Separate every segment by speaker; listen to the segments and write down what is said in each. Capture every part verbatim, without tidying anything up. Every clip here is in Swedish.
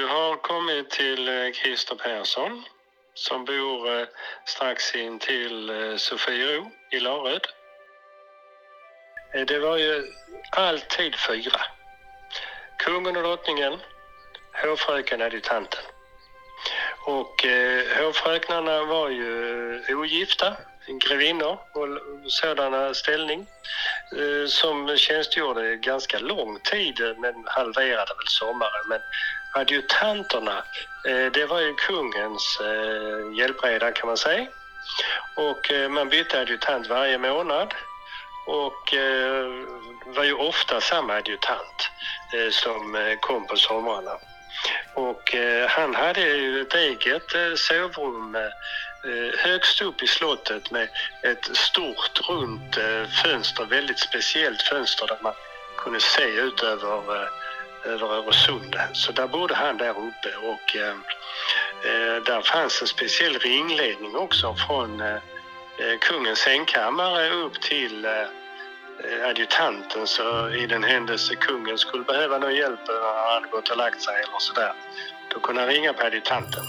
Speaker 1: Du har kommit till eh, Christer Persson som bor eh, strax in till eh, Sofiero i Laröd. Eh, det var ju alltid fyra. Kungen och drottningen, hovfröken, adjutanten. Och eh, hovfröknarna var ju ogifta, grevinnor och sådana ställning eh, som tjänstgjorde ganska lång tid, men halverade väl sommaren. Men adjutanterna, eh, det var ju kungens eh, hjälpreda kan man säga. Och eh, man bytte adjutant varje månad och eh, var ju ofta samma adjutant eh, som eh, kom på somrarna. Och eh, han hade ju ett eget eh, sovrum eh, högst upp i slottet med ett stort runt eh, fönster, väldigt speciellt fönster där man kunde se ut över, eh, över Öresund. Så där bodde han där uppe och eh, eh, där fanns en speciell ringledning också från eh, kungens sängkammare upp till eh, adjutanten, så i den händelse kungen skulle behöva någon hjälp när han hade gått och lagt sig eller sådär, då kunde han ringa på adjutanten.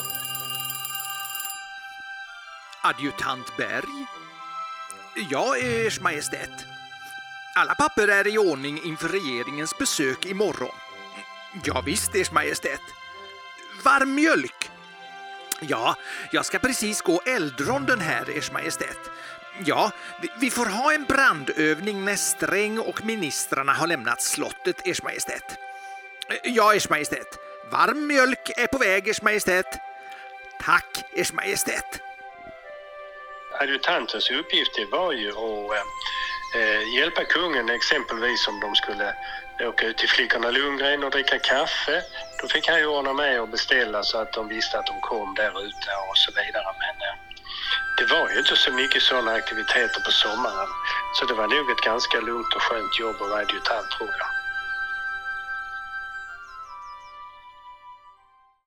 Speaker 2: Adjutant Berg? Ja, Ers Majestät. Alla papper är i ordning inför regeringens besök imorgon. Ja visst, Ers Majestät. Varm mjölk? Ja, jag ska precis gå eldronden här, Ers Majestät. Ja, vi får ha en brandövning när Sträng och ministrarna har lämnat slottet, Ers Majestät. Ja, Ers Majestät. Varm mjölk är på väg, Ers Majestät. Tack, Ers Majestät.
Speaker 1: Adjutantens uppgift var ju att äh, hjälpa kungen, exempelvis om de skulle åka ut till flickorna Lundgren och dricka kaffe. Då fick han ju ordna med och beställa så att de visste att de kom där ute och så vidare. Men äh, det var ju inte så mycket sådana aktiviteter på sommaren. Så det var nog ett ganska lugnt och skönt jobb att vara adjutant, tror jag.